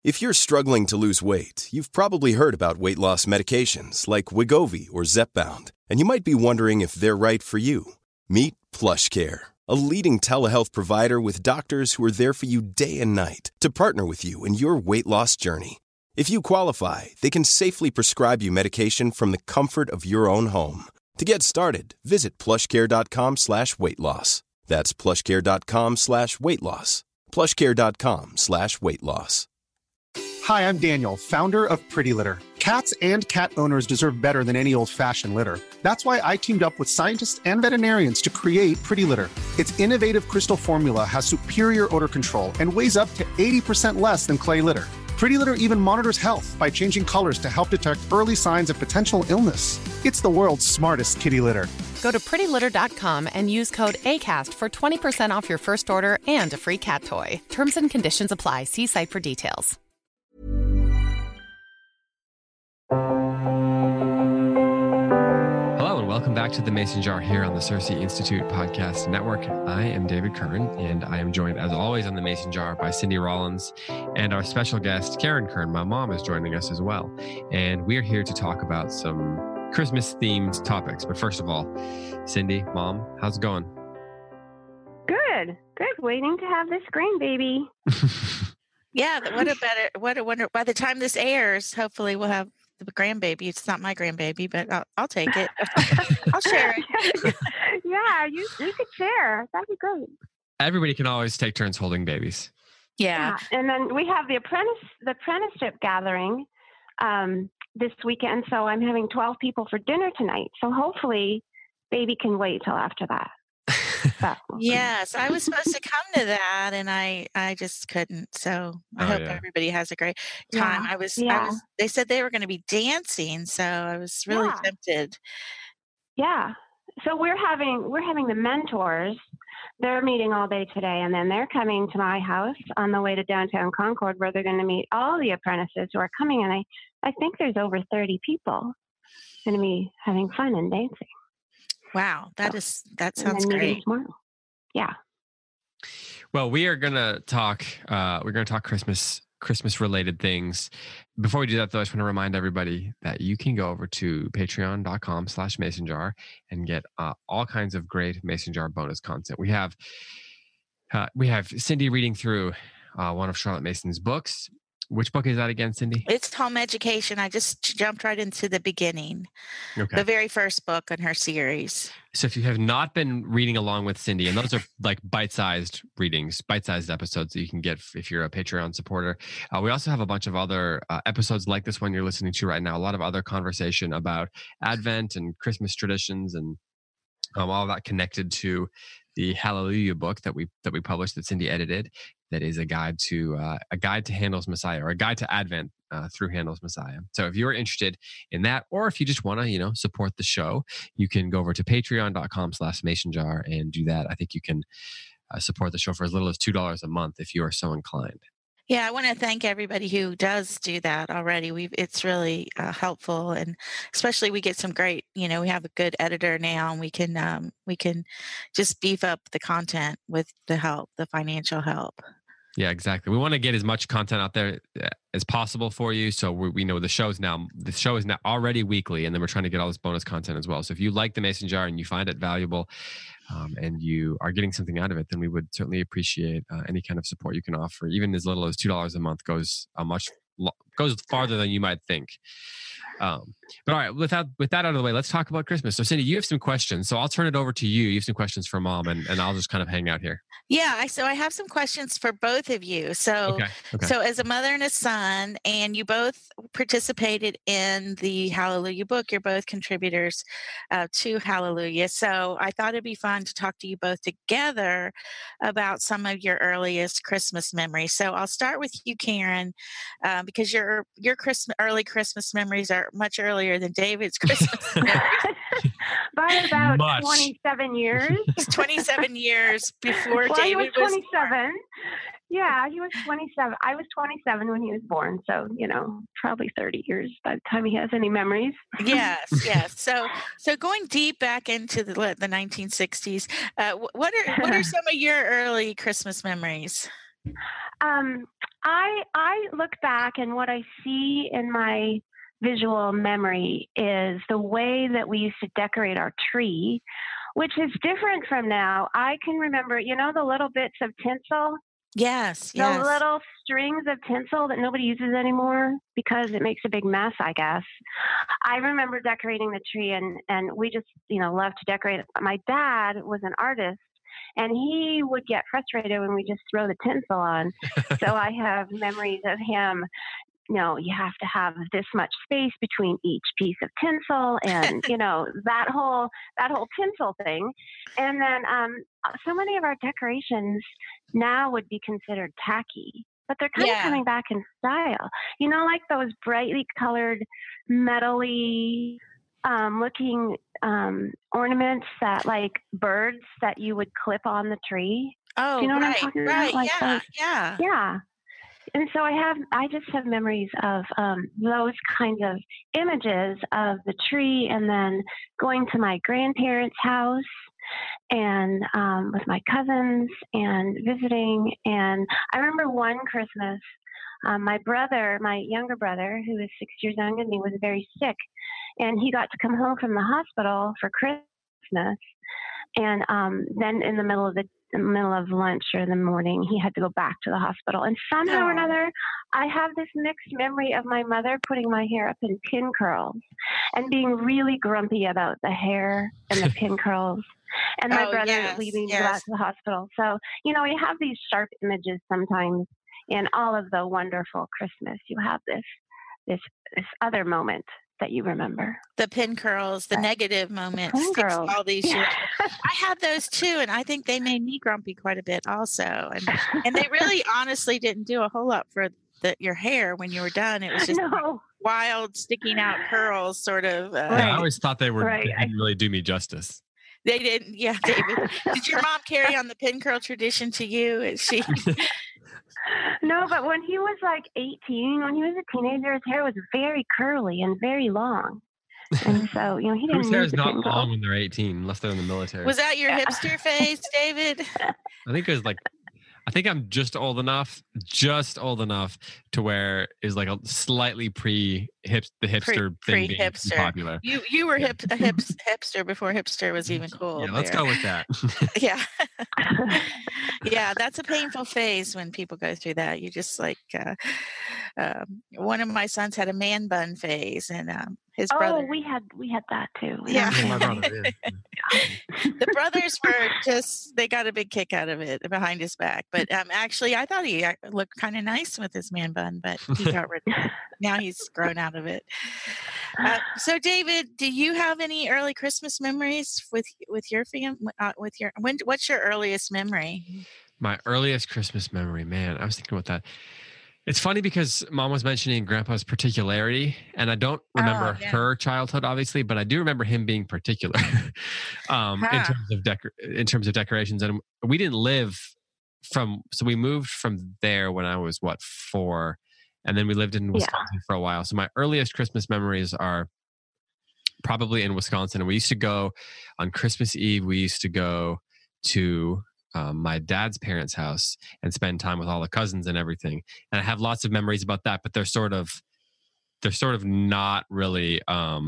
If you're struggling to lose weight, you've probably heard about weight loss medications like Wegovy or Zepbound, and you might be wondering if they're right for you. Meet PlushCare, a leading telehealth provider with doctors who are there for you day and night to partner with you in your weight loss journey. If you qualify, they can safely prescribe you medication from the comfort of your own home. To get started, visit plushcare.com/weightloss. That's plushcare.com/weightloss. plushcare.com/weightloss. Hi, I'm Daniel, founder of Pretty Litter. Cats and cat owners deserve better than any old-fashioned litter. That's why I teamed up with scientists and veterinarians to create Pretty Litter. Its innovative crystal formula has superior odor control and weighs up to 80% less than clay litter. Pretty Litter even monitors health by changing colors to help detect early signs of potential illness. It's the world's smartest kitty litter. Go to prettylitter.com and use code ACAST for 20% off your first order and a free cat toy. Terms and conditions apply. See site for details. Hello and welcome back to the Mason Jar here on the Cersei Institute Podcast Network. I am David Kern, and I am joined as always on the Mason Jar by Cindy Rollins and our special guest Karen Kern. My mom is joining us as well, and we are here to talk about some Christmas-themed topics. But first of all, Cindy, Mom, how's it going? Good. Waiting to have this grandbaby. Yeah, what a wonder. By the time this airs, hopefully we'll have the grandbaby. It's not my grandbaby, but I'll take it. I'll share it. Yeah, you could share. That'd be great. Everybody can always take turns holding babies. Yeah. And then we have the apprenticeship gathering this weekend. So I'm having 12 people for dinner tonight. So hopefully baby can wait till after that. Yes, I was supposed to come to that and I just couldn't. So I hope everybody has a great time. Yeah. They said they were going to be dancing, so I was really tempted. Yeah. So we're having the mentors. They're meeting all day today, and then they're coming to my house on the way to downtown Concord, where they're going to meet all the apprentices who are coming. And I think there's over 30 people going to be having fun and dancing. Wow, that sounds great. Yeah. Well, we are going to talk. We're going to talk Christmas related things. Before we do that, though, I just want to remind everybody that you can go over to patreon.com/masonjar and get all kinds of great Mason Jar bonus content. We have Cindy reading through one of Charlotte Mason's books. Which book is that again, Cindy? It's Home Education. I just jumped right into the beginning. Okay. The very first book in her series. So if you have not been reading along with Cindy, and those are like bite-sized readings, bite-sized episodes that you can get if you're a Patreon supporter. We also have a bunch of other episodes like this one you're listening to right now. A lot of other conversation about Advent and Christmas traditions and all of that connected to the Hallelujah book that we published, that Cindy edited, that is a guide to Handel's Messiah, or a guide to Advent through Handel's Messiah. So if you're interested in that, or if you just want to, support the show, you can go over to patreon.com/masonjar and do that. I think you can support the show for as little as $2 a month if you are so inclined. Yeah, I want to thank everybody who does do that already. It's really helpful, and especially we get some great. We have a good editor now, and we can just beef up the content with the financial help. Yeah, exactly. We want to get as much content out there as possible for you. So we know the show is now already weekly, and then we're trying to get all this bonus content as well. So if you like the Mason Jar and you find it valuable, and you are getting something out of it, then we would certainly appreciate any kind of support you can offer. Even as little as $2 a month goes farther than you might think. But all right, with that out of the way, let's talk about Christmas. So Cindy, you have some questions, so I'll turn it over to you. You have some questions for Mom, and I'll just kind of hang out here. Yeah, so I have some questions for both of you. So, okay. So as a mother and a son, and you both participated in the Hallelujah book, you're both contributors to Hallelujah. So I thought it'd be fun to talk to you both together about some of your earliest Christmas memories. So I'll start with you, Karen, because your early Christmas memories are much earlier than David's Christmas memories. By about 27 years. It's 27 years before David was 27. Born. Yeah, he was 27. I was 27 when he was born. So, probably 30 years by the time he has any memories. Yes. So going deep back into the 1960s, what are some of your early Christmas memories? I look back and what I see in my visual memory is the way that we used to decorate our tree, which is different from now. I can remember, the little bits of tinsel, Yes, the yes. little strings of tinsel that nobody uses anymore because it makes a big mess, I guess. I remember decorating the tree and we just, love to decorate it. My dad was an artist and he would get frustrated when we just throw the tinsel on. So I have memories of him. You have to have this much space between each piece of tinsel and, that whole tinsel thing. And then so many of our decorations now would be considered tacky, but they're kind of coming back in style. Like those brightly colored, metally looking ornaments that like birds that you would clip on the tree. Oh, Do you know what I'm right, talking right. about? Like Yeah, those, yeah. yeah. And so I just have memories of those kinds of images of the tree, and then going to my grandparents' house and with my cousins and visiting. And I remember one Christmas, my younger brother, who is 6 years younger than me, was very sick, and he got to come home from the hospital for Christmas. And then in the middle of lunch or in the morning, he had to go back to the hospital. And somehow or another, I have this mixed memory of my mother putting my hair up in pin curls and being really grumpy about the hair and the pin curls. And my brother leaving to go back to the hospital. So, we have these sharp images sometimes in all of the wonderful Christmas. You have this other moment that you remember. The pin curls, the negative moments, all these years. I had those too, and I think they made me grumpy quite a bit also. And they really honestly didn't do a whole lot for your hair when you were done. It was just wild, sticking out curls, sort of. I always thought they didn't really do me justice. They didn't. Yeah, David. Did your mom carry on the pin curl tradition to you? Is she? No, but when he was like 18, when he was a teenager, his hair was very curly and very long. And so, he didn't. Whose hair is not long when they're 18, unless they're in the military. Was that your hipster phase, David? I think I'm just old enough to where is like a slightly the hipster thing being popular. You were hipster before hipster was even cool. Yeah, let's go with that. Yeah. Yeah, that's a painful phase when people go through that. You just like one of my sons had a man bun phase, and his brother. Oh, we had that too. Yeah. My brother, The brothers they got a big kick out of it behind his back. But actually, I thought he looked kind of nice with his man bun, but he got rid of it. Now he's grown out of it. So, David, do you have any early Christmas memories with your family? What's your earliest memory? My earliest Christmas memory, man, I was thinking about that. It's funny because Mom was mentioning Grandpa's particularity, and I don't remember her childhood, obviously, but I do remember him being particular in terms of decorations. And we didn't live so we moved from there when I was 4, and then we lived in Wisconsin for a while. So my earliest Christmas memories are probably in Wisconsin, and we used to go on Christmas Eve. We used to go to my dad's parents' house and spend time with all the cousins and everything. And I have lots of memories about that, but they're sort of not really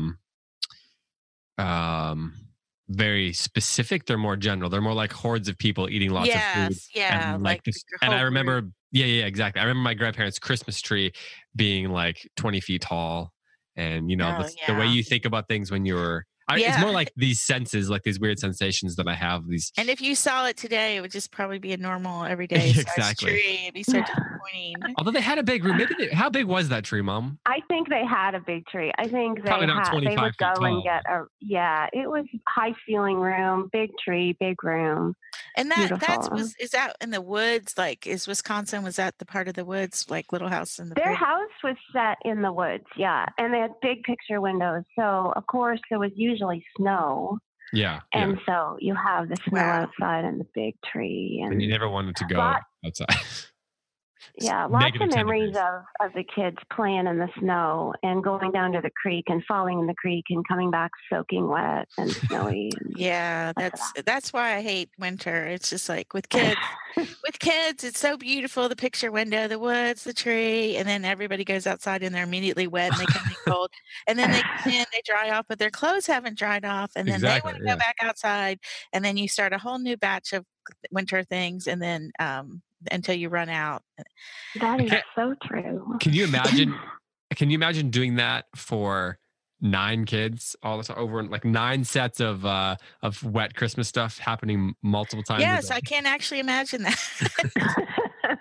very specific. They're more general. They're more like hordes of people eating lots of food. Yeah. And like this, and I remember, exactly. I remember my grandparents' Christmas tree being like 20 feet tall. And, the way you think about things when you're, it's more like these senses, like these weird sensations that I have. And if you saw it today, it would just probably be a normal everyday size tree. It'd be so disappointing. Although they had a big room. How big was that tree, Mom? I think they had a big tree. I think they would go and get it was high ceiling room, big tree, big room. And is that in the woods? Like, is Wisconsin, was that the part of the woods, like Little House in the Their house was set in the woods, yeah. And they had big picture windows. So, of course, there was usually snow. Yeah. And so you have the snow outside and the big tree. And you never wanted to go outside. Yeah, lots Negative of 10 memories degrees. of the kids playing in the snow and going down to the creek and falling in the creek and coming back soaking wet and snowy. And Yeah, that's why I hate winter. It's just like with kids, it's so beautiful, the picture window, the woods, the tree, and then everybody goes outside and they're immediately wet and they come in cold. And then they come in, they dry off, but their clothes haven't dried off, and then they Exactly. want to go back outside, and then you start a whole new batch of winter things, and then until you run out. That is can't- so true. Can you imagine? Can you imagine doing that for 9 kids all this over, like 9 sets of wet Christmas stuff happening multiple times? Yes, a day? I can actually imagine that.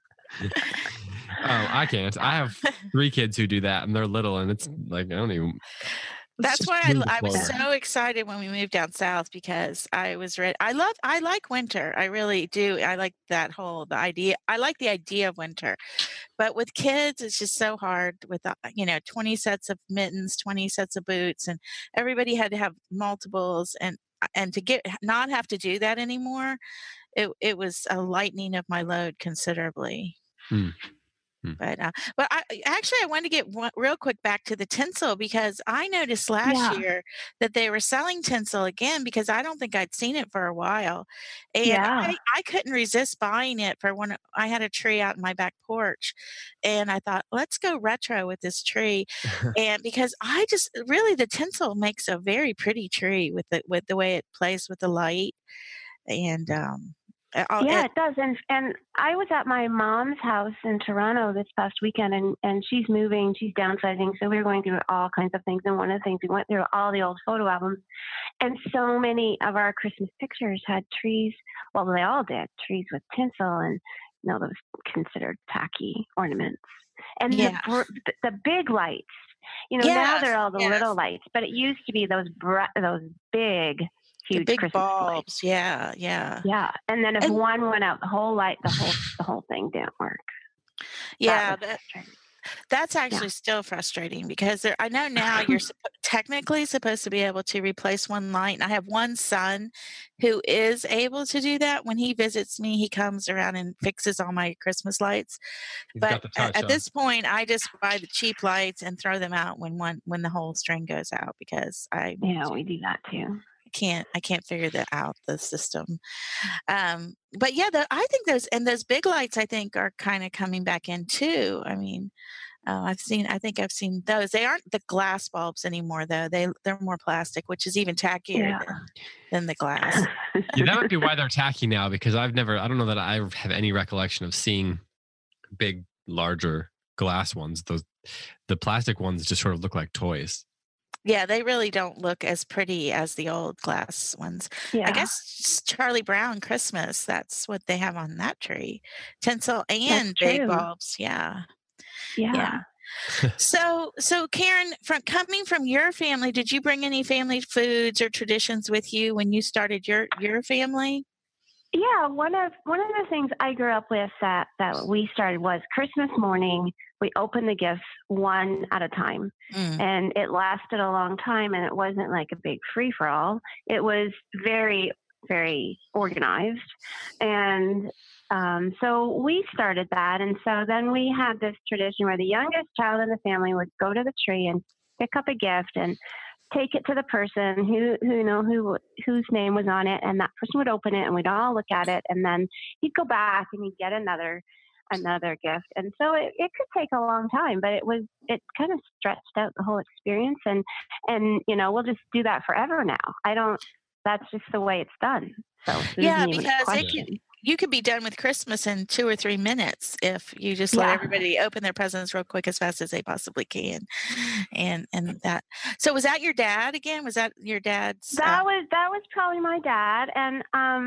I can't. I have 3 kids who do that, and they're little, and it's like I don't even. That's why move the I was floor. so excited when we moved down south, because I was ready. I like winter. I really do. I like the idea. I like the idea of winter, but with kids, it's just so hard with 20 sets of mittens, 20 sets of boots, and everybody had to have multiples, and to not have to do that anymore, it was a lightening of my load considerably. Hmm. But I wanted to get real quick back to the tinsel, because I noticed last year that they were selling tinsel again, because I don't think I'd seen it for a while, and Yeah. I couldn't resist buying it for when I had a tree out in my back porch, and I thought, let's go retro with this tree, and because I just really, the tinsel makes a very pretty tree with the way it plays with the light, and Yeah, it does. And I was at my mom's house in Toronto this past weekend, and she's moving, she's downsizing. So we were going through all kinds of things. And one of the things, we went through all the old photo albums, and so many of our Christmas pictures had trees. Well, they all did, trees with tinsel and, those considered tacky ornaments. And the big lights, now they're all the little lights, but it used to be those big, huge big Christmas bulbs. lights. Yeah. And then if one went out, the whole thing didn't work. Yeah, that's actually still frustrating, because I know now you're technically supposed to be able to replace one light. And I have one son who is able to do that. When he visits me, he comes around and fixes all my Christmas lights. But at this point, I just buy the cheap lights and throw them out when the whole string goes out, because we do that too. I can't figure that out, the system. But yeah, I think those big lights, I think, are kind of coming back in too. I mean, I think I've seen those. They aren't the glass bulbs anymore, though. They're more plastic, which is even tackier than the glass. Yeah, that might be why they're tacky now, because I don't know that I have any recollection of seeing big, larger glass ones. The plastic ones just sort of look like toys. Yeah, they really don't look as pretty as the old glass ones. Yeah. I guess Charlie Brown Christmas, that's what they have on that tree. Tinsel and big bulbs. Yeah. So Karen, coming from your family, did you bring any family foods or traditions with you when you started your family? Yeah, one of the things I grew up with that we started was Christmas morning. We opened the gifts one at a time, and it lasted a long time. And it wasn't like a big free for all. It was very, very organized, and so we started that. And so then we had this tradition where the youngest child in the family would go to the tree and pick up a gift and take it to the person whose name was on it, and that person would open it, and we'd all look at it, and then he'd go back and he'd get another gift. And so it could take a long time, but it kind of stretched out the whole experience, and we'll just do that forever now. That's just the way it's done. So because you could be done with Christmas in 2 or 3 minutes if you just let everybody open their presents real quick as fast as they possibly can. And that. So was that your dad again? Was that your dad's? That was probably my dad. And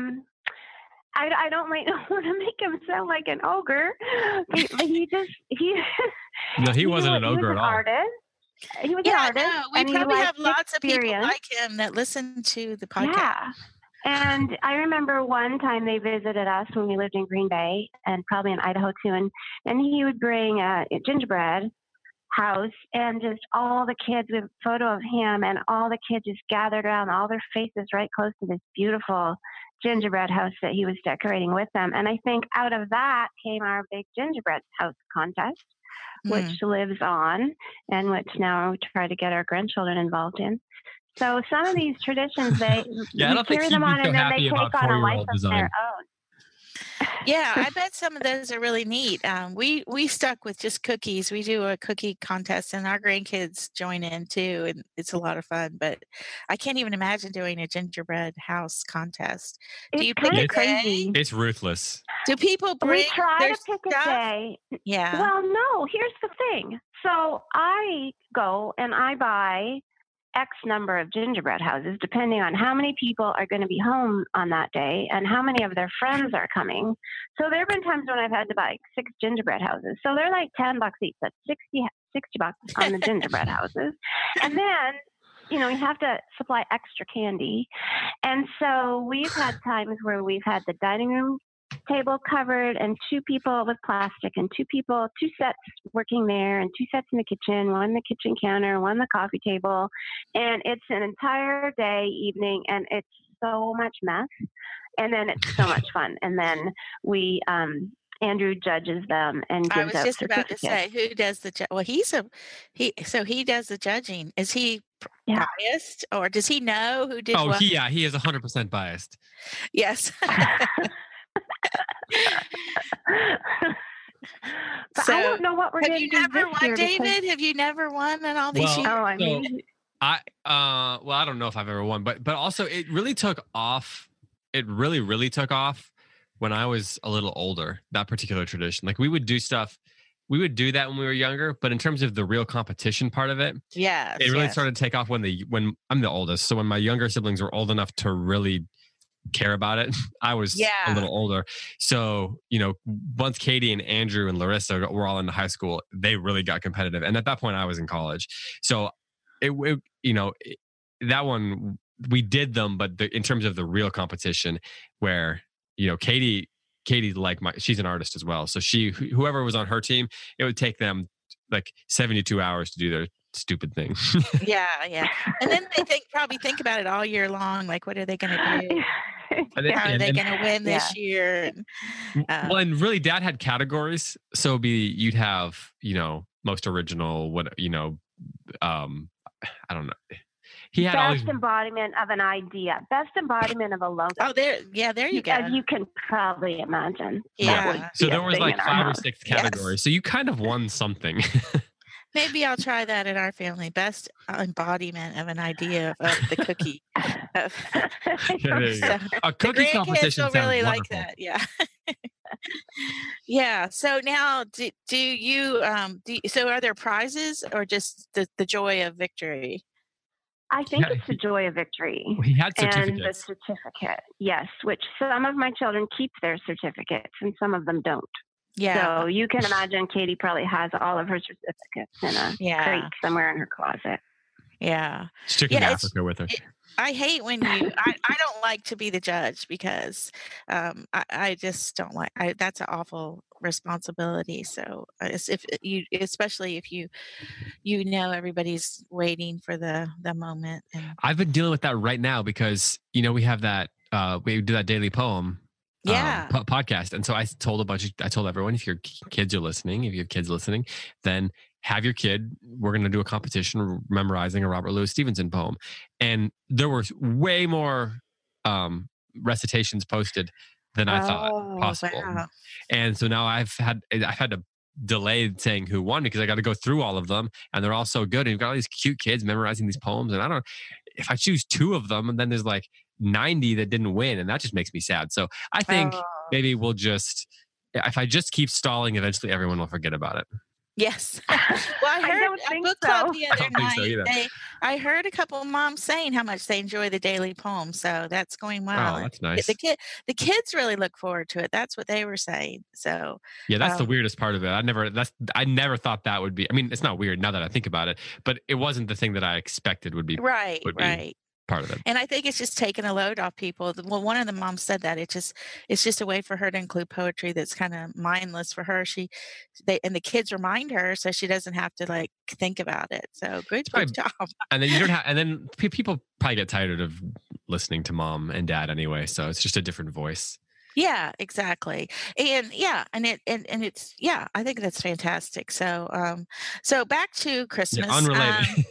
I don't want to make him sound like an ogre, but he No, he wasn't an ogre at all. He was an artist. No, we probably have lots of people like him that listen to the podcast. Yeah. And I remember one time they visited us when we lived in Green Bay, and probably in Idaho too. And he would bring a gingerbread house, and just all the kids with a photo of him, and all the kids just gathered around, all their faces right close to this beautiful gingerbread house that he was decorating with them. And I think out of that came our big gingerbread house contest, which lives on and which now we try to get our grandchildren involved in. So some of these traditions, we carry them on, and then they take on a life of their own. Yeah, I bet some of those are really neat. We stuck with just cookies. We do a cookie contest, and our grandkids join in too, and it's a lot of fun. But I can't even imagine doing a gingerbread house contest. Do you pick a crazy? It's ruthless. Do people bring? We try their to pick stuff? a day. Yeah. Well, no. Here's the thing. So I go and I buy X number of gingerbread houses, depending on how many people are going to be home on that day and how many of their friends are coming. So there have been times when I've had to buy 6 gingerbread houses. So they're like $10 each. That's $60 on the gingerbread houses. And then, you have to supply extra candy. And so we've had times where we've had the dining room table covered and 2 people with plastic and 2 sets working there and 2 sets in the kitchen, 1 the kitchen counter, 1 the coffee table. And it's an entire day, evening, and it's so much mess. And then it's so much fun. And then we, Andrew judges them and gives out certificates. I was just about to say, who does the well, he does the judging. Is he biased, or does he know who did what? He is 100% biased. Yes. But I don't know what we're going to do this year. David? Have you never won in all these years? I don't know if I've ever won, but also it really took off. It really took off when I was a little older, that particular tradition. Like we would do that when we were younger, but in terms of the real competition part of it, it really started to take off when I'm the oldest. So when my younger siblings were old enough to really care about it, I was a little older. So, once Katie and Andrew and Larissa were all into high school, they really got competitive. And at that point I was in college. So that one, we did them, but in terms of the real competition where, Katie, she's an artist as well. So whoever was on her team, it would take them like 72 hours to do their stupid thing. Yeah. And then they probably think about it all year long. Like, what are they going to do? How are they going to win this year? And really, Dad had categories. So you'd have, most original, I don't know. He had best embodiment of an idea, best embodiment of a logo. Oh, there you go. As you can probably imagine. Yeah. So there was like 5 or 6 categories. So you kind of won something. Maybe I'll try that in our family. Best embodiment of an idea of the cookie. A cookie competition sounds really wonderful. Like that. Yeah. Yeah. So now, do you? So are there prizes or just the joy of victory? I think it's the joy of victory. He had certificates. And the certificate, yes, which some of my children keep their certificates and some of them don't. Yeah. So you can imagine Katie probably has all of her certificates in a crate somewhere in her closet. Yeah. She took him to Africa with her. I hate when I don't like to be the judge because I just don't like, that's an awful responsibility. So especially if you everybody's waiting for the moment. And I've been dealing with that right now because, we have that, we do that daily poem podcast. And so I told everyone, if your kids are listening, if you have kids listening, then have your kid, we're going to do a competition memorizing a Robert Louis Stevenson poem. And there were way more recitations posted than I thought possible. Wow. And so now I've had to delay saying who won because I got to go through all of them and they're all so good. And you've got all these cute kids memorizing these poems. And if I choose 2 of them and then there's like 90 that didn't win, and that just makes me sad. So I think maybe if I just keep stalling, eventually everyone will forget about it. Yes. Well, I heard a book club the other night. I heard a couple of moms saying how much they enjoy the daily poem. So that's going well. Oh, that's nice. The kids really look forward to it. That's what they were saying. So yeah, that's the weirdest part of it. I never thought that would be. I mean, it's not weird now that I think about it, but it wasn't the thing that I expected would be. Right. Part of it. And I think it's just taking a load off people. Well, one of the moms said that it's just a way for her to include poetry that's kind of mindless for her. And the kids remind her, so she doesn't have to like think about it. So good job. And then you don't have, and then people probably get tired of listening to mom and dad anyway. So it's just a different voice. Yeah, exactly. And it's, I think that's fantastic. So, so back to Christmas. Yeah, unrelated.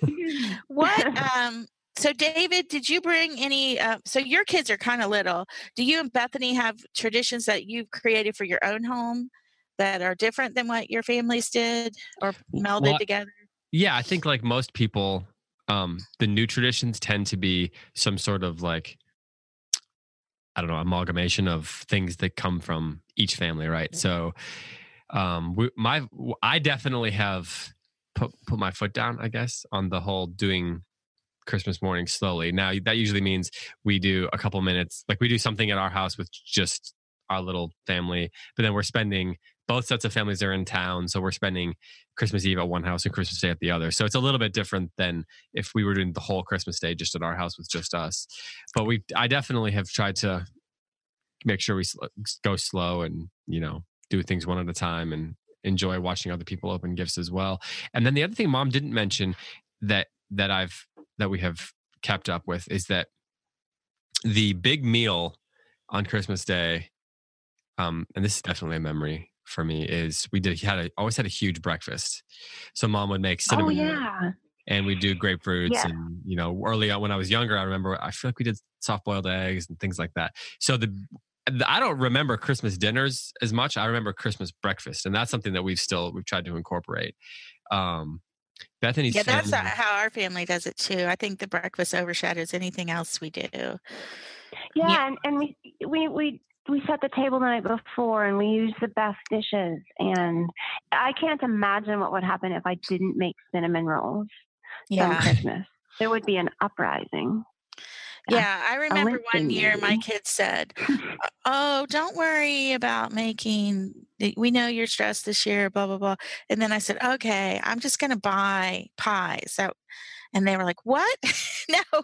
So David, did you bring any, so your kids are kind of little. Do you and Bethany have traditions that you've created for your own home that are different than what your families did or melded together? Yeah, I think like most people, the new traditions tend to be some sort of like, I don't know, amalgamation of things that come from each family, right? So, I definitely have put my foot down, I guess, on the whole doing Christmas morning slowly. Now that usually means we do a couple minutes, like we do something at our house with just our little family, but then we're spending, both sets of families are in town, so we're spending Christmas Eve at one house and Christmas Day at the other. So it's a little bit different than if we were doing the whole Christmas Day just at our house with just us. But I definitely have tried to make sure we go slow and, do things one at a time and enjoy watching other people open gifts as well. And then the other thing Mom didn't mention that we have kept up with is that the big meal on Christmas Day, and this is definitely a memory for me, is always had a huge breakfast. So Mom would make cinnamon roll, and we do grapefruits, and early on when I was younger, I feel like we did soft boiled eggs and things like that. So I don't remember Christmas dinners as much. I remember Christmas breakfast, and that's something that we've tried to incorporate. Bethany's family, that's how our family does it too. I think the breakfast overshadows anything else we do. Yeah. And we set the table the night before, and we use the best dishes. And I can't imagine what would happen if I didn't make cinnamon rolls on Christmas. There would be an uprising. Yeah, I remember one year my kids said, "Oh, don't worry about making. We know you're stressed this year, blah blah blah." And then I said, "Okay, I'm just going to buy pies." And they were like, "What?" No.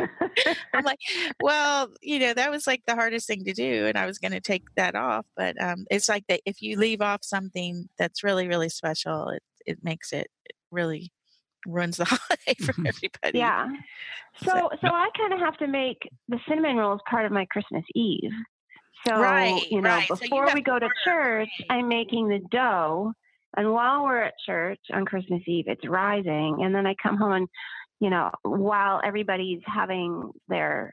I'm like, "Well, that was like the hardest thing to do, and I was going to take that off." But it's like that if you leave off something that's really really special, it makes it really ruins the holiday for everybody. Yeah. So I kind of have to make the cinnamon rolls part of my Christmas Eve. So, before we go to church, I'm making the dough. And while we're at church on Christmas Eve, it's rising. And then I come home and, while everybody's having their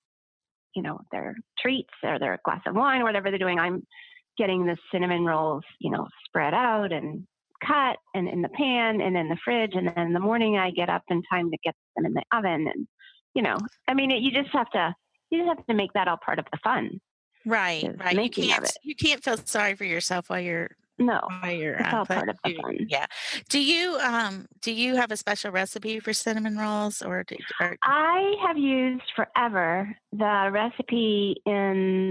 treats or their glass of wine or whatever they're doing, I'm getting the cinnamon rolls, spread out and cut and in the pan and in the fridge. And then in the morning I get up in time to get them in the oven. And, you just have to make that all part of the fun. Right. You can't feel sorry for yourself while you're it's all part of the fun. Yeah. Do you have a special recipe for cinnamon rolls or I have used forever the recipe in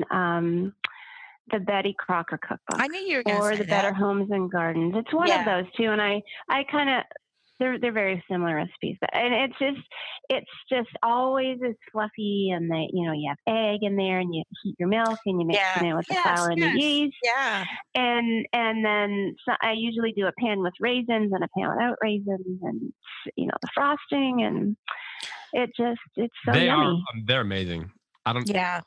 the Betty Crocker cookbook. I knew you were going to say or the that. Better Homes and Gardens. It's one of those two, and I kind of they're very similar recipes, and it's just always as fluffy, and you have egg in there, and you heat your milk, and you mix it in with the flour and the yeast. Yeah. And then I usually do a pan with raisins and a pan without raisins, and the frosting, and it's so yummy. They're amazing. Yeah.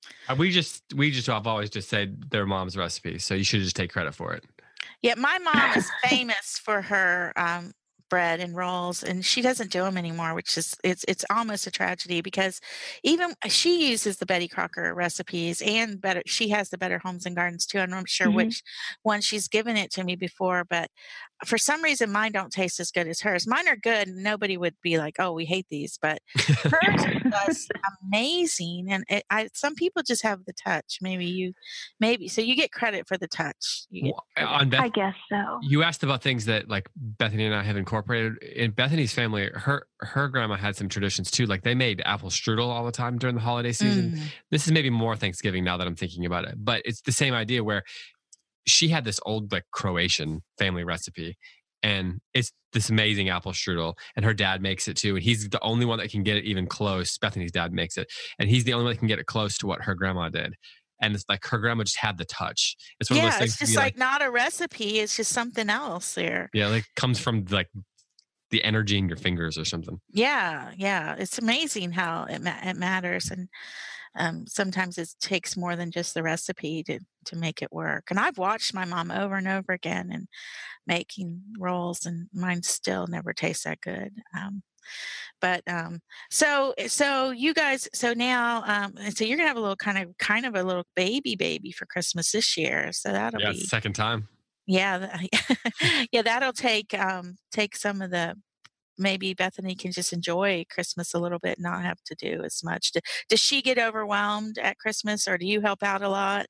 I've always just said their mom's recipe, so you should just take credit for it. Yeah, my mom is famous for her bread and rolls, and she doesn't do them anymore, which is it's almost a tragedy because even she uses the Betty Crocker recipes and she has the Better Homes and Gardens too. I'm not sure which one she's given it to me before, but for some reason mine don't taste as good as hers. Mine are good, and nobody would be like, "Oh, we hate these," but hers does amazing. And some people just have the touch. Maybe so you get credit for the touch. I guess so. You asked about things that like Bethany and I have incorporated in Bethany's family. Her grandma had some traditions too. Like they made apple strudel all the time during the holiday season. This is maybe more Thanksgiving now that I'm thinking about it, but it's the same idea where she had this old like Croatian family recipe, and it's this amazing apple strudel, and her dad makes it too, and he's the only one that can get it even close. Bethany's dad makes it, and he's the only one that can get it close to what her grandma did. And it's like her grandma just had the touch. It's one of those things. It's just like not a recipe. It's just something else there. Yeah, like comes from like the energy in your fingers or something. Yeah, yeah. It's amazing how it matters, and sometimes it takes more than just the recipe to make it work. And I've watched my mom over and over again and making rolls, and mine still never tastes that good. But so you guys, so now, so you're gonna have a little kind of a little baby for Christmas this year. So that'll Yeah, be second time. yeah, yeah. That'll take some of the. Maybe Bethany can just enjoy Christmas a little bit, and not have to do as much. Does she get overwhelmed at Christmas, or do you help out a lot?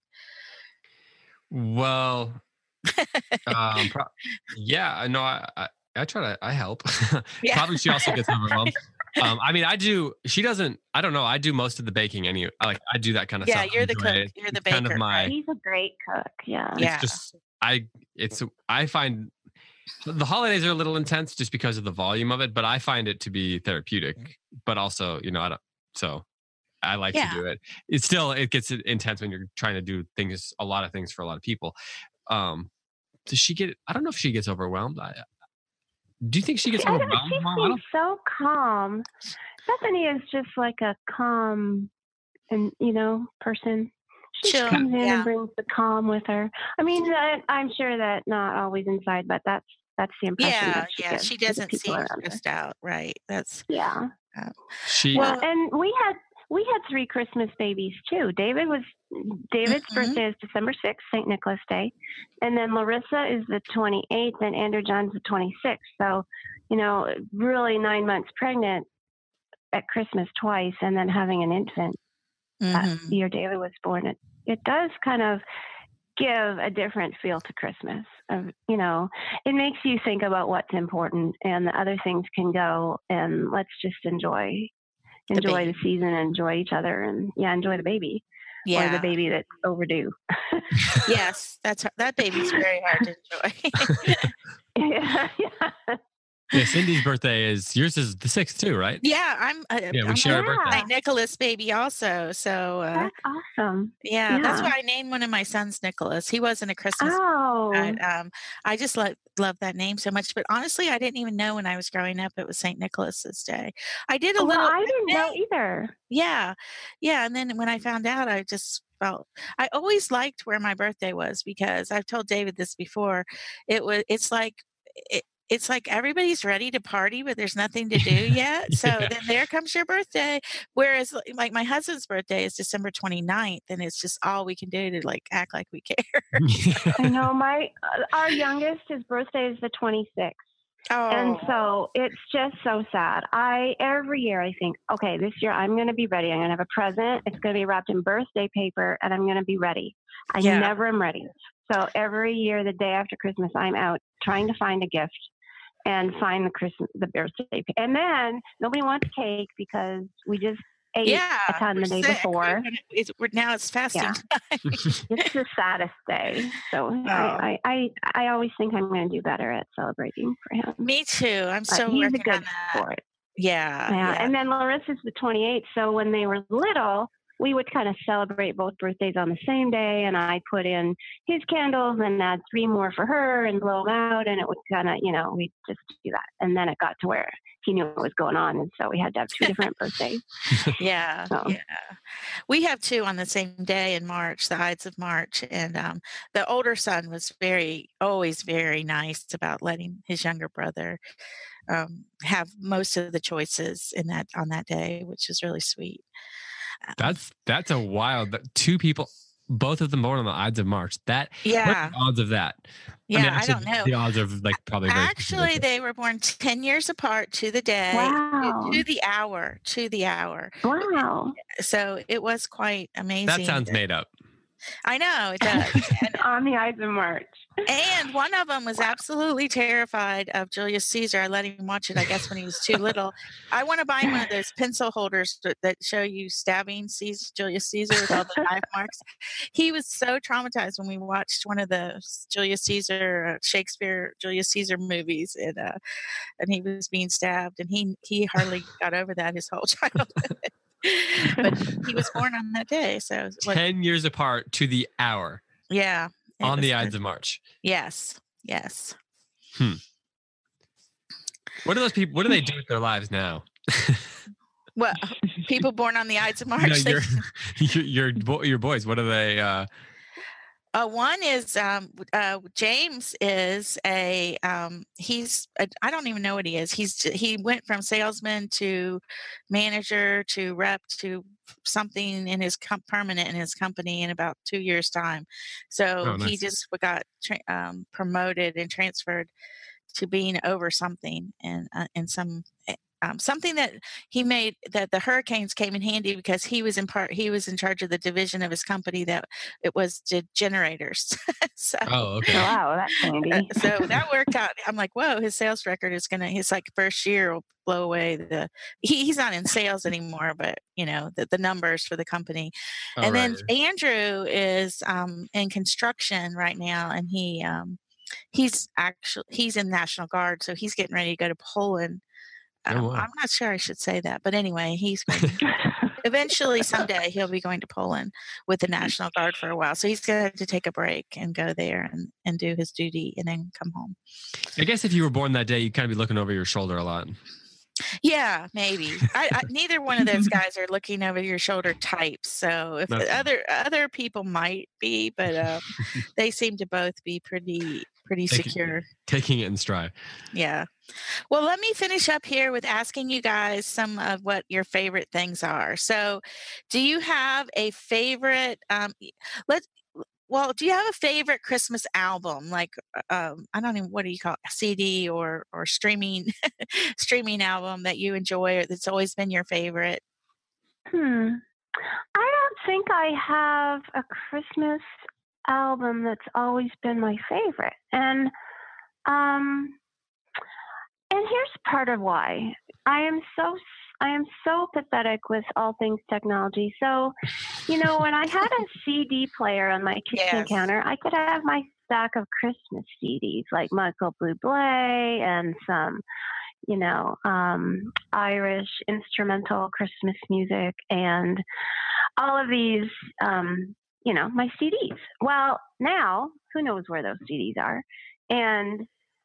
Well, yeah, no, I try to, I help. Yeah. Probably she also gets overwhelmed. I mean, I do. She doesn't. I don't know. I do most of the baking anyway. I do that kind of Yeah, stuff. you're I the enjoy cook. it. You're the It's kind of baker, my. right? He's a great cook. Yeah. Yeah. It's just I find the holidays are a little intense just because of the volume of it, but I find it to be therapeutic. But also, you know, I don't. So I like to Yeah. do it. It's still, it gets intense when you're trying to do things, a lot of things for a lot of people. Does she get? I don't know if she gets overwhelmed. Do you think she gets overwhelmed? She Mom? seems so calm. Bethany is just like a calm and person. She Chill, comes in yeah. and brings the calm with her. I mean, I'm sure that not always inside, but that's the impression Yeah, that she yeah. gives She to the doesn't people seem around her. stressed out, right? That's Yeah. She. Well- and we had 3 Christmas babies too. David's Mhm. birthday is December 6th, St. Nicholas Day, and then Larissa is the 28th, and Andrew John's the 26th. So, really 9 months pregnant at Christmas twice, and then having an infant that Mhm. year David was born. It does kind of give a different feel to Christmas. It makes you think about what's important, and the other things can go, and let's just enjoy baby. the season, enjoy each other, and enjoy the baby or the Yeah. baby that's overdue. Yes, that baby's very hard to enjoy. yeah. Yeah, Cindy's birthday yours is the 6th too, right? Yeah, I'm Yeah, we I'm share a a birthday. St. Nicholas baby also. So That's awesome. yeah, that's Yeah. why I named one of my sons Nicholas. He wasn't a Christmas Oh, but I just love that name so much. But honestly, I didn't even know when I was growing up it was St. Nicholas's Day. I did a little. I didn't know either. Yeah, yeah. And then when I found out, I just felt I always liked where my birthday was, because I've told David this before. It's like everybody's ready to party, but there's nothing to do yet. So Yeah. then there comes your birthday. Whereas like my husband's birthday is December 29th, and it's just all we can do to like act like we care. I know our youngest, his birthday is the 26th. Oh, And so it's just so sad. Every year I think, okay, this year I'm going to be ready. I'm going to have a present. It's going to be wrapped in birthday paper, and I'm going to be ready. I Yeah. never am ready. So every year, the day after Christmas, I'm out trying to find a gift and find the birthday paper. And then nobody wants cake because we just ate a ton we're the day sick. before. Now it's fasting Yeah. time. It's the saddest day. So I always think I'm going to do better at celebrating for him. Me too. I'm so He's a working good on that. sport. Yeah. And then Larissa's the 28th. So when they were little, we would kind of celebrate both birthdays on the same day. And I put in his candles and add 3 more for her and blow them out. And it would kind of, we'd just do that. And then it got to where he knew what was going on. And so we had to have 2 different birthdays. Yeah. So. Yeah. We have 2 on the same day in March, the Ides of March. And the older son was always very nice about letting his younger brother have most of the choices on that day, which is really sweet. That's a wild. 2 people, both of them born on the Ides of March. What are Yeah. the odds of that? Yeah, I actually, don't know. The odds are like probably very Actually, specific. they were born 10 years apart to the day, Wow. to the hour. Wow. So it was quite amazing. That sounds made up. I know it does. On the Ides of March. And one of them was absolutely terrified of Julius Caesar. I let him watch it, I guess, when he was too little. I want to buy one of those pencil holders that show you stabbing Julius Caesar with all the knife marks. He was so traumatized when we watched one of the Julius Caesar, Shakespeare Julius Caesar movies, and he was being stabbed, and he hardly got over that his whole childhood. But he was born on that day, so 10 years apart to the hour yeah. on the Ides of March. Yes. Hmm. What do those people? What do they do with their lives now? Well, people born on the Ides of No, March. your boys. What are they? One is James is I don't even know what he is. He went from salesman to manager to rep to something in his permanent in his company in about 2 years' time. So Nice. he just got promoted and transferred to being over something and something that he made that the hurricanes came in handy because he was in charge of the division of his company that it was generators. So, okay. Oh, wow, that's handy. so that worked out. I'm like, whoa, his sales record is his like first year will blow away he's not in sales anymore, but the numbers for the company. And then Andrew is in construction right now, and he's in National Guard, so he's getting ready to go to Poland. I'm not sure I should say that, but anyway, he's going eventually someday he'll be going to Poland with the National Guard for a while. So he's going to take a break and go there and do his duty and then come home. I guess if you were born that day, you'd kind of be looking over your shoulder a lot. Yeah, maybe. Neither one of those guys are looking over your shoulder types. So if other people might be, but they seem to both be pretty secure. Taking it in stride. Yeah. Well, let me finish up here with asking you guys some of what your favorite things are. So do you have a favorite, do you have a favorite Christmas album? Like, I don't even, what do you call it? A CD or streaming album that you enjoy or that's always been your favorite? I don't think I have a Christmas album that's always been my favorite. And here's part of why. I am so pathetic with all things technology. So, when I had a CD player on my kitchen counter, I could have my stack of Christmas CDs like Michael Bublé and some, Irish instrumental Christmas music and all of these, my CDs. Well, now who knows where those CDs are? And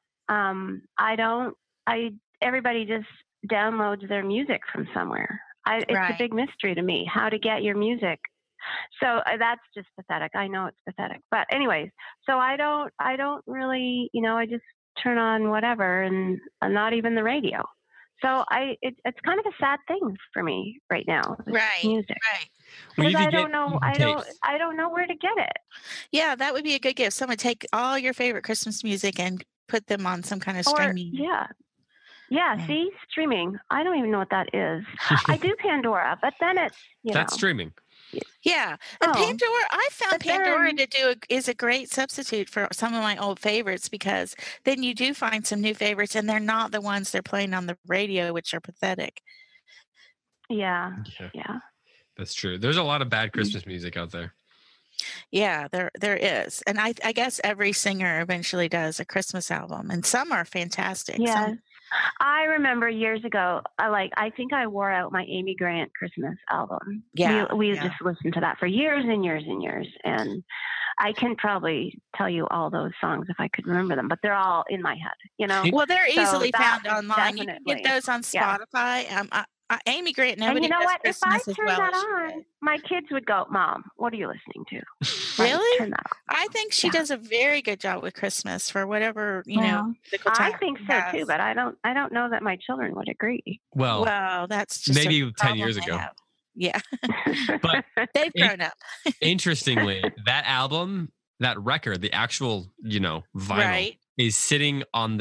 everybody just downloads their music from somewhere. It's a big mystery to me how to get your music. So that's just pathetic. I know it's pathetic, but anyways, so I don't really, I just turn on whatever and not even the radio. So it's kind of a sad thing for me right now. Music. Right. Because I don't know where to get it. Yeah, that would be a good gift. Someone take all your favorite Christmas music and put them on some kind of streaming. Yeah, see, streaming. I don't even know what that is. I do Pandora, but then it's, That's streaming. Yeah. And Pandora, I found Pandora is a great substitute for some of my old favorites because then you do find some new favorites and they're not the ones they're playing on the radio, which are pathetic. Yeah. That's true. There's a lot of bad Christmas music out there. Yeah, there is. And I guess every singer eventually does a Christmas album and some are fantastic. Yeah. I remember years ago, I think I wore out my Amy Grant Christmas album. Yeah. We just listened to that for years and years and years. And I can probably tell you all those songs if I could remember them, but they're all in my head, Well, they're easily found online. You can get those on Spotify. Yeah. Amy Grant, nobody does Christmas as well. If I turned that on, my kids would go, "Mom, what are you listening to?" Really? Turn that on. I think she does a very good job with Christmas for whatever, I think so too, but I don't know that my children would agree. Well, that's just maybe 10 years ago. Yeah. But they've grown up. Interestingly, that album, that record, the actual, vinyl is sitting on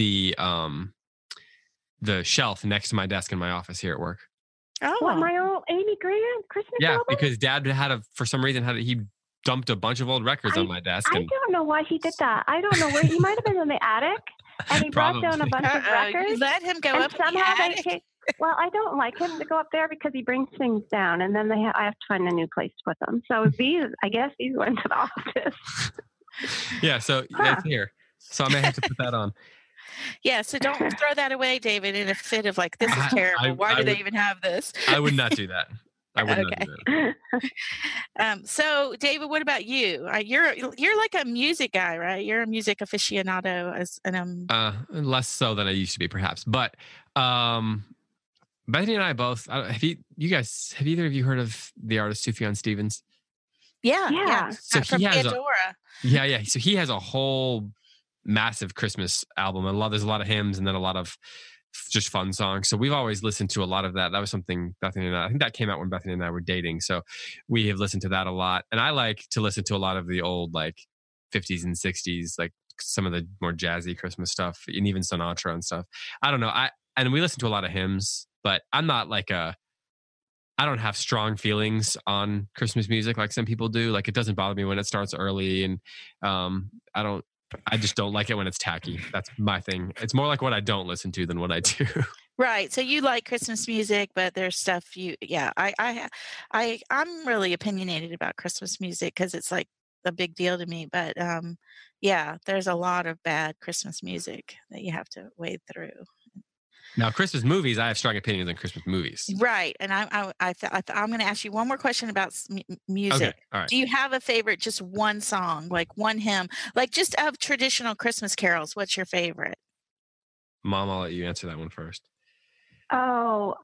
the shelf next to my desk in my office here at work. Oh, what, my old Amy Grant Christmas album? Yeah, because Dad for some reason he dumped a bunch of old records on my desk. I don't know why he did that. I don't know where he might have been in the attic and he brought down a bunch of records. You let him go up somehow in the attic. Well, I don't like him to go up there because he brings things down and then I have to find a new place to put them. So I guess these went to the office. Yeah, so that's here. So I may have to put that on. Yeah, so don't throw that away, David, in a fit of this is terrible. Why do they even have this? I would not do that. I would not do that. So, David, what about you? You're like a music guy, right? You're a music aficionado, Less so than I used to be, perhaps. But Bethany and I both. Have either of you heard of the artist Sufjan Stevens? Yeah. So from he has Pandora. Yeah. So he has a whole massive Christmas album. There's a lot of hymns and then a lot of just fun songs. So we've always listened to a lot of that. That was something Bethany and I think that came out when Bethany and I were dating. So we have listened to that a lot. And I like to listen to a lot of the old like 50s and 60s, like some of the more jazzy Christmas stuff, and even Sinatra and stuff. I don't know. And we listen to a lot of hymns, but I'm not like I don't have strong feelings on Christmas music like some people do. Like it doesn't bother me when it starts early, and I just don't like it when it's tacky. That's my thing. It's more like what I don't listen to than what I do. Right. So you like Christmas music, but there's stuff I'm really opinionated about Christmas music because it's like a big deal to me. But there's a lot of bad Christmas music that you have to wade through. Now, Christmas movies, I have strong opinions on Christmas movies. Right. And I'm going to ask you one more question about music. Okay. All right. Do you have a favorite, just one song, like one hymn, like just of traditional Christmas carols? What's your favorite? Mom, I'll let you answer that one first. Oh,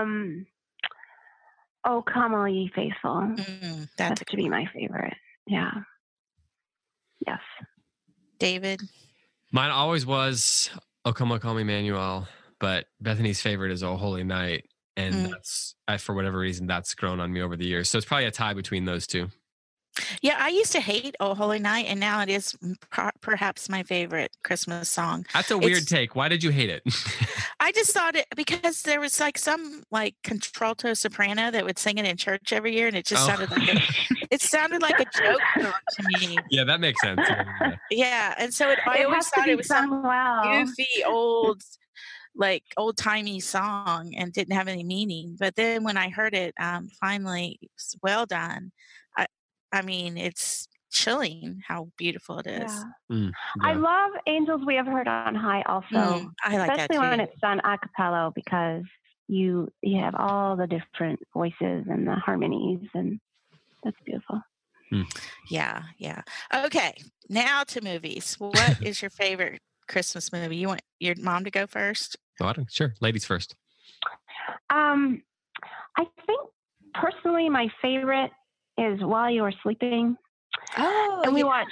Come All Ye Faithful. That's to be my favorite. Yeah. Yes. David? Mine always was O Come, O Come Emmanuel. But Bethany's favorite is Oh Holy Night. And that's, for whatever reason, that's grown on me over the years. So it's probably a tie between those two. Yeah, I used to hate Oh Holy Night, and now it is perhaps my favorite Christmas song. That's a weird take. Why did you hate it? I just thought it, because there was like some like contralto soprano that would sing it in church every year, and it just sounded like it sounded like a joke song to me. Yeah, that makes sense. Yeah, and so I always thought it was some goofy old-timey song and didn't have any meaning. But then when I heard it, finally, well done. I mean, it's chilling how beautiful it is. Yeah. Yeah. I love Angels We Have Heard on High also. I like especially that too. when it's done a cappella, because you have all the different voices and the harmonies, and that's beautiful. Yeah. Okay, now to movies. What is your favorite Christmas movie? You want your mom to go first? Sure. Ladies first. I think personally my favorite is While You Were Sleeping. And we watch,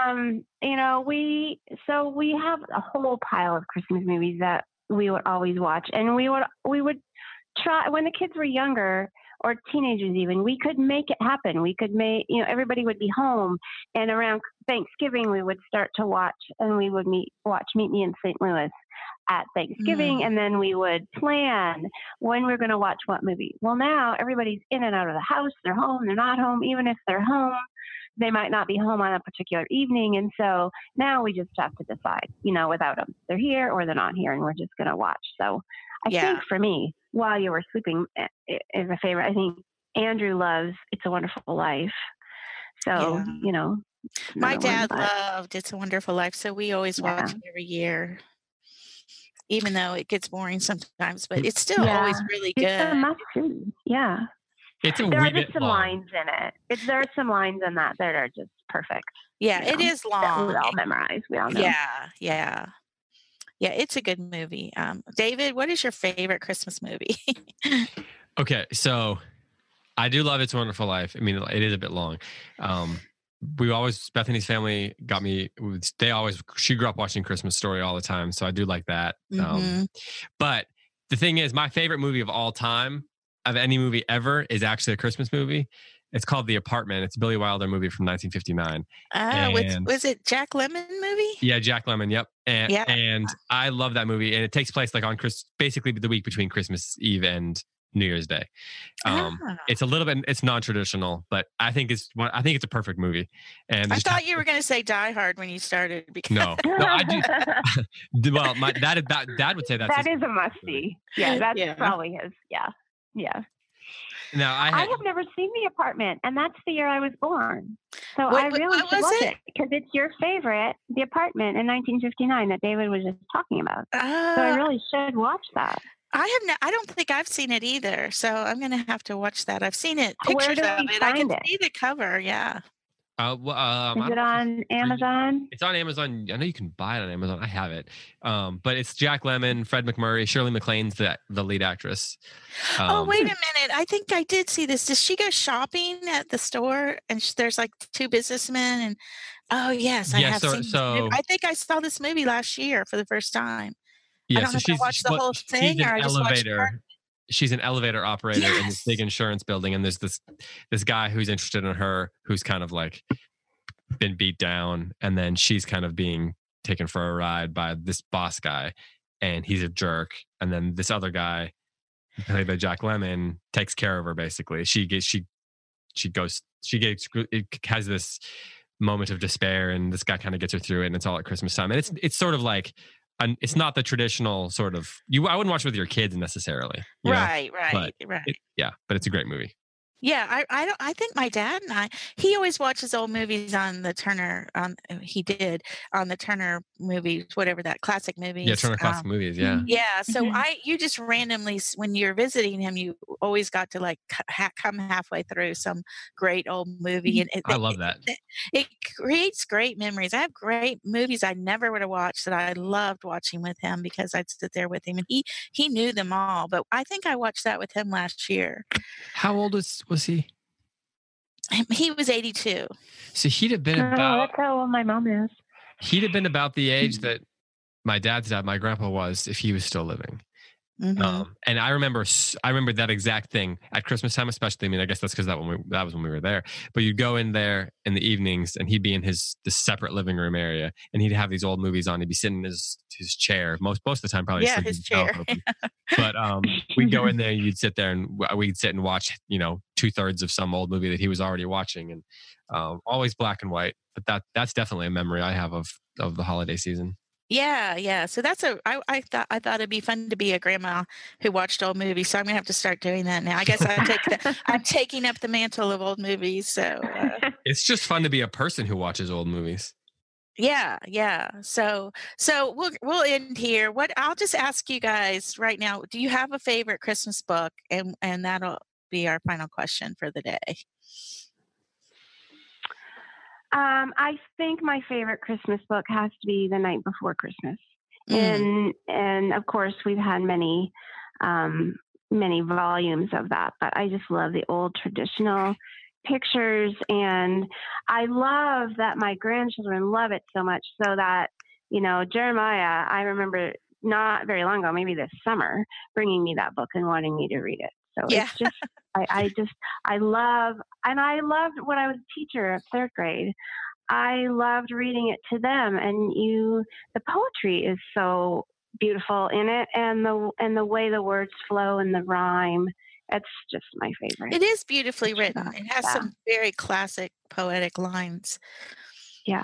we have a whole pile of Christmas movies that we would always watch. And we would try, when the kids were younger, or teenagers even, we could make it happen. We could everybody would be home, and around Thanksgiving we would start to watch, and we would watch Meet Me in St. Louis at Thanksgiving, and then we would plan when we're going to watch what movie. Well, now everybody's in and out of the house. They're home, they're not home. Even if they're home, they might not be home on a particular evening. And so now we just have to decide, without them, they're here or they're not here, and we're just going to watch. So I think for me, While You Were Sleeping is a favorite. I think Andrew loves It's a Wonderful Life. So, my dad loved It's a Wonderful Life. So we always watch it every year, even though it gets boring sometimes, but it's still always really good. It's a must-see. Yeah. There are just some lines in it. There are some lines in that are just perfect. Yeah, it is long. That we all memorize. We all know. Yeah. Yeah, it's a good movie. David, what is your favorite Christmas movie? Okay, so I do love It's a Wonderful Life. I mean, it is a bit long. Bethany's family got me, she grew up watching Christmas Story all the time. So I do like that. But the thing is, my favorite movie of all time, of any movie ever, is actually a Christmas movie. It's called The Apartment. It's a Billy Wilder movie from 1959. Was it Jack Lemmon movie? Yeah, Jack Lemmon. Yep. And I love that movie. And it takes place like on basically the week between Christmas Eve and New Year's Day. It's a little bit, it's non-traditional, but I think it's a perfect movie. And I thought you were going to say Die Hard when you started. Because no, I do. Well, my dad would say that is a must-see. Yeah, that's probably his. Yeah. Now I have never seen The Apartment, and that's the year I was born. So I really should watch it, because it's your favorite, The Apartment in 1959 that David was just talking about. So I really should watch that. I don't think I've seen it either, so I'm gonna have to watch that. I've seen it, Where pictures do of we it. I can find it? see the cover. Yeah. Well, Is I don't it know if on Amazon? it's on Amazon. I know you can buy it on Amazon. I have it. But it's Jack Lemmon, Fred McMurray, Shirley MacLaine's the lead actress. Oh, wait a minute. I think I did see this. Does she go shopping at the store and there's like two businessmen and oh yes, I Yeah, have seen this movie. so I think I saw this movie last year for the first time. I yeah, don't so know if I watched the whole she's thing or an I just watched part. elevator. She's an elevator operator in this Yes. big insurance building, and there's this guy who's interested in her, who's kind of like been beat down, and then she's kind of being taken for a ride by this boss guy, and he's a jerk, and then this other guy played by Jack Lemmon takes care of her. Basically, it has this moment of despair, and this guy kind of gets her through it, and it's all at Christmas time, and it's sort of like it's not the traditional sort of I wouldn't watch it with your kids necessarily, you know? Right. But Right. but it's a great movie. Yeah, I think my dad and he always watches old movies on the Turner. He did on the Turner movies, whatever that classic movies. Yeah, Turner Classic Movies. Yeah, Yeah, so Mhm. you just randomly when you're visiting him, you always got to like come halfway through some great old movie, and I love that. it creates great memories. I have great movies I never would have watched that I loved watching with him because I'd sit there with him, and he knew them all. But I think I watched that with him last year. How old was he? He was 82. So he'd have been Oh, about that's how old my mom is. the age that my dad's dad, my grandpa, was if he was still living. Mhm. And I remember that exact thing at Christmas time, especially. I mean, I guess that's because that was when we were there. But you'd go in there in the evenings, and he'd be in this separate living room area, and he'd have these old movies on. He'd be sitting in his chair most of the time, probably Yeah, sleeping his with the mouth chair. open. But we'd go in there, and you'd sit there, and we'd sit and watch 2/3 of some old movie that he was already watching, and always black and white. But that's definitely a memory I have of the holiday season. Yeah. So that's I thought it'd be fun to be a grandma who watched old movies. So I'm gonna have to start doing that now. I guess I'm taking up the mantle of old movies. So It's just fun to be a person who watches old movies. yeah. So we'll end here. I'll just ask you guys right now. Do you have a favorite Christmas book? And that'll be our final question for the day. I think my favorite Christmas book has to be The Night Before Christmas. And of course we've had many volumes of that, but I just love the old traditional pictures, and I love that my grandchildren love it so much, so that Jeremiah, I remember not very long ago, maybe this summer, bringing me that book and wanting me to read it. So it's just I loved when I was a teacher at third grade. I loved reading it to them, and the poetry is so beautiful in it, and the way the words flow and the rhyme. It's just my favorite. It is beautifully written. It has Yeah. some very classic poetic lines. Yeah.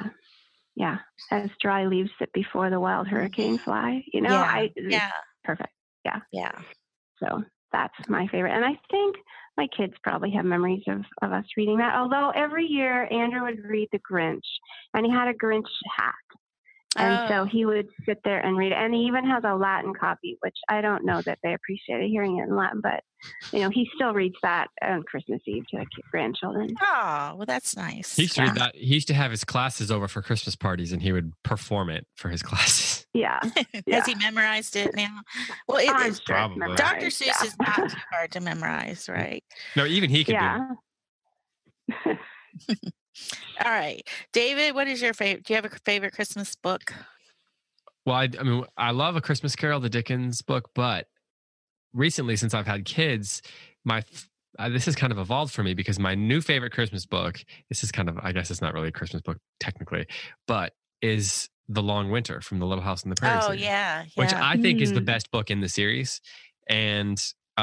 As dry leaves sit before the wild hurricane fly. Yeah. Perfect. Yeah. So that's my favorite. And I think my kids probably have memories of us reading that. Although every year Andrew would read The Grinch, and he had a Grinch hat. And so he would sit there and read it. And he even has a Latin copy, which I don't know that they appreciated hearing it in Latin, but he still reads that on Christmas Eve to the grandchildren. Oh, well, that's nice. He used to read that. He used to have his classes over for Christmas parties, and he would perform it for his classes. Yeah. Has he memorized it now? Well, I'm it's sure it's probably. memorized, Dr. Seuss yeah. is not too hard to memorize, right? No, even he could do it. Yeah. All right. David, what is your favorite? Do you have a favorite Christmas book? Well, I mean, I love A Christmas Carol, the Dickens book, but recently, since I've had kids, this has kind of evolved for me, because my new favorite Christmas book, this is kind of, I guess it's not really a Christmas book technically, but is The Long Winter from The Little House on the Prairie. Oh, series, yeah. which I think is the Mm. best book in the series. And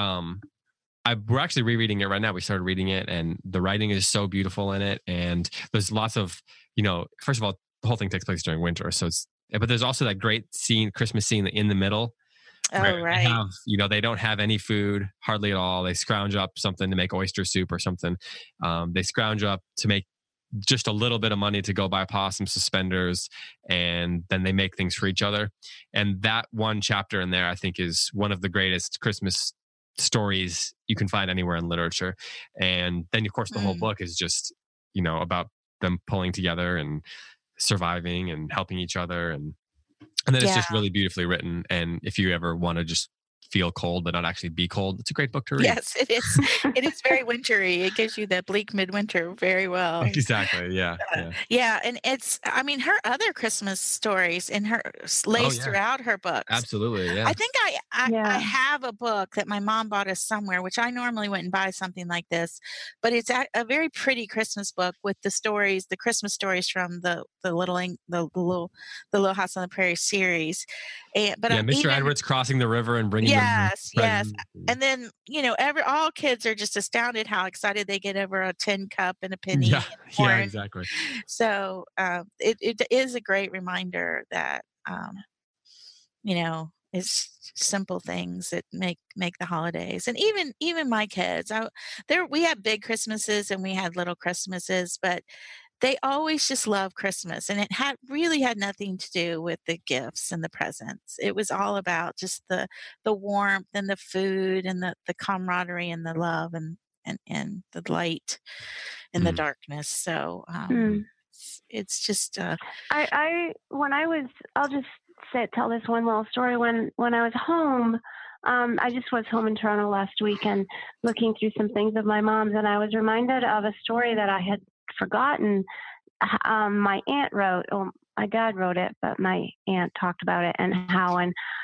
we're actually rereading it right now. We started reading it, and the writing is so beautiful in it. And there's lots of, first of all, the whole thing takes place during winter. But there's also that great Christmas scene in the middle. Oh, where right. They have, they don't have any food, hardly at all. They scrounge up something to make oyster soup or something. They scrounge up to make just a little bit of money to go buy possum suspenders, and then they make things for each other. And that one chapter in there, I think, is one of the greatest Christmas stories you can find anywhere in literature. And then, of course, the whole book is just, about them pulling together and surviving and helping each other. And then it's just really beautifully written. And if you ever want to just feel cold but not actually be cold, it's a great book to read. Yes, it is. It is very wintry. It gives you that bleak midwinter very well. Exactly. Yeah. Yeah. And her other Christmas stories in her laced throughout her books. Absolutely. Yeah. I think I have a book that my mom bought us somewhere, which I normally wouldn't buy something like this, but it's a very pretty Christmas book with the stories, the Christmas stories from the Little House on the Prairie series. Mr. Edwards crossing the river and bringing them presents. And then, all kids are just astounded how excited they get over a tin cup and a penny. Yeah, exactly. So it is a great reminder that, it's simple things that make the holidays. And even my kids, we had big Christmases and we had little Christmases, but they always just love Christmas, and it really had nothing to do with the gifts and the presents. It was all about just the warmth and the food and the camaraderie and the love and the light in the darkness. So it's just I'll just tell this one little story. When I was home, I just was home in Toronto last week and looking through some things of my mom's, and I was reminded of a story that I had forgotten. My aunt wrote, my dad wrote it, but my aunt talked about it and how,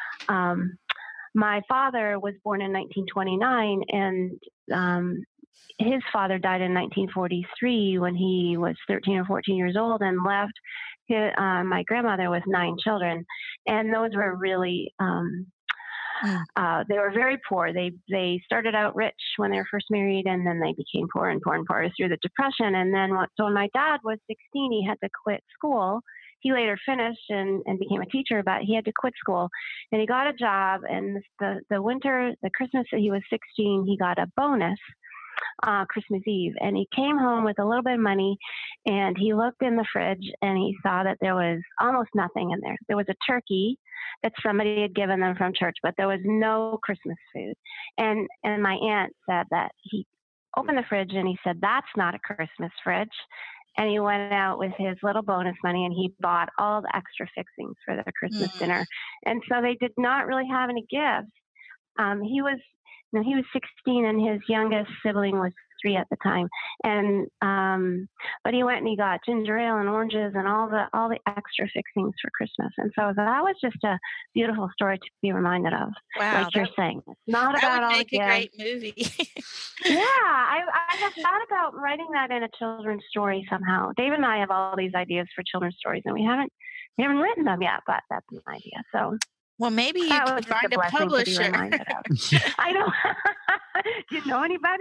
my father was born in 1929 and his father died in 1943 when he was 13 or 14 years old and left my grandmother with 9 children. And those were really, they were very poor. They started out rich when they were first married, and then they became poor and poorer through the Depression. And then so when my dad was 16, he had to quit school. He later finished and became a teacher, but he had to quit school. And he got a job. And the Christmas that he was 16, he got a bonus Christmas Eve. And he came home with a little bit of money, and he looked in the fridge and he saw that there was almost nothing in there. There was a turkey that somebody had given them from church, but there was no Christmas food. And my aunt said that he opened the fridge and he said, "That's not a Christmas fridge." And he went out with his little bonus money and he bought all the extra fixings for the Christmas dinner. And so they did not really have any gifts. He was 16 and his youngest sibling was 3 at the time. And, but he went and he got ginger ale and oranges and all the extra fixings for Christmas. And so that was just a beautiful story to be reminded of. Wow. Like you're saying, it's not about all the gifts. That would make a great movie. Yeah. I have thought about writing that in a children's story somehow. David and I have all these ideas for children's stories and we haven't written them yet, but that's an idea. So. Well, maybe you could find a publisher. I know. Do you know anybody?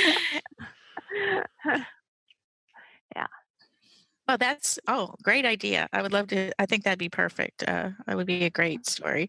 Yeah. Well, great idea. I would love to. I think that'd be perfect. That would be a great story.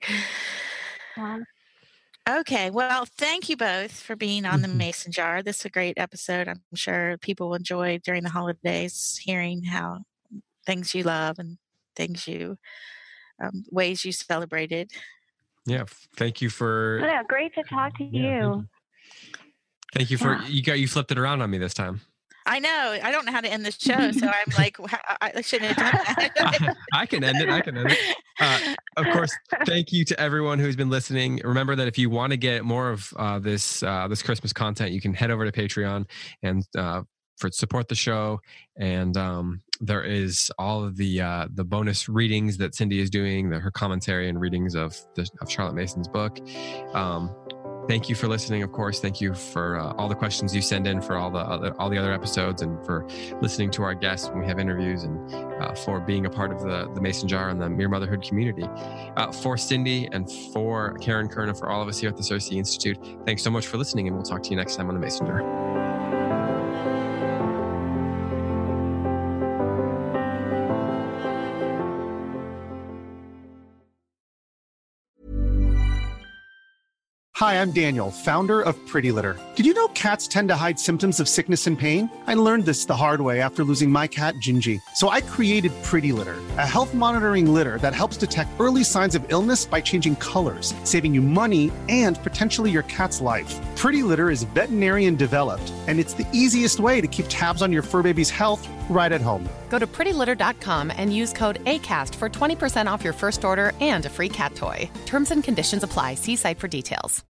Okay. Well, thank you both for being on the Mason Jar. This is a great episode. I'm sure people will enjoy during the holidays hearing how things you love and things you. Ways you celebrated. Yeah, thank you for. Yeah, great to talk to you. Thank you for you flipped it around on me this time. I know. I don't know how to end the show, so I'm like, I shouldn't have done that. I can end it. Of course, thank you to everyone who's been listening. Remember that if you want to get more of this Christmas content, you can head over to Patreon and support the show. And there is all of the bonus readings that Cindy is doing, her commentary and readings of Charlotte Mason's book. Thank you for listening. Of course, thank you for all the questions you send in for all the other episodes, and for listening to our guests when we have interviews, and for being a part of the Mason Jar and the Mere Motherhood community. For Cindy and for Karen Kerna, for all of us here at the CiRCE Institute, thanks so much for listening, and we'll talk to you next time on the Mason Jar. Hi, I'm Daniel, founder of Pretty Litter. Did you know cats tend to hide symptoms of sickness and pain? I learned this the hard way after losing my cat, Gingy. So I created Pretty Litter, a health monitoring litter that helps detect early signs of illness by changing colors, saving you money and potentially your cat's life. Pretty Litter is veterinarian developed, and it's the easiest way to keep tabs on your fur baby's health right at home. Go to prettylitter.com and use code ACAST for 20% off your first order and a free cat toy. Terms and conditions apply. See site for details.